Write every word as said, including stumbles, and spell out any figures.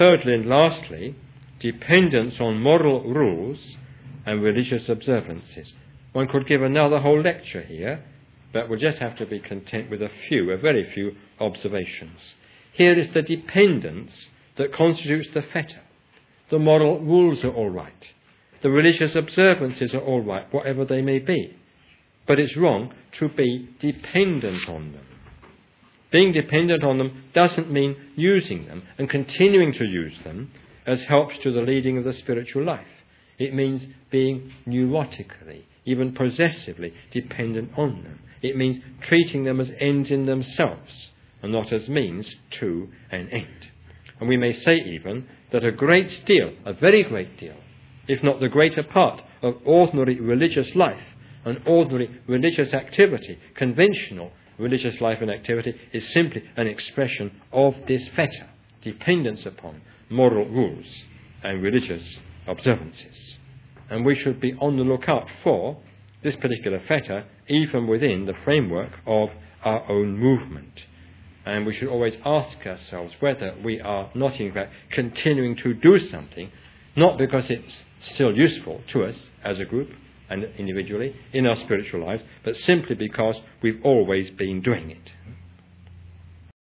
thirdly and lastly, dependence on moral rules and religious observances. One could give another whole lecture here, but we'll just have to be content with a few, a very few observations. Here is the dependence that constitutes the fetter. The moral rules are all right. The religious observances are all right, whatever they may be. But it's wrong to be dependent on them. Being dependent on them doesn't mean using them and continuing to use them as helps to the leading of the spiritual life. It means being neurotically, even possessively dependent on them. It means treating them as ends in themselves and not as means to an end. And we may say even that a great deal, a very great deal, if not the greater part of ordinary religious life and ordinary religious activity, conventional religious life and activity, is simply an expression of this fetter, dependence upon moral rules and religious observances. And we should be on the lookout for this particular fetter even within the framework of our own movement. And we should always ask ourselves whether we are not in fact continuing to do something, not because it's still useful to us as a group and individually in our spiritual lives, but simply because we've always been doing it.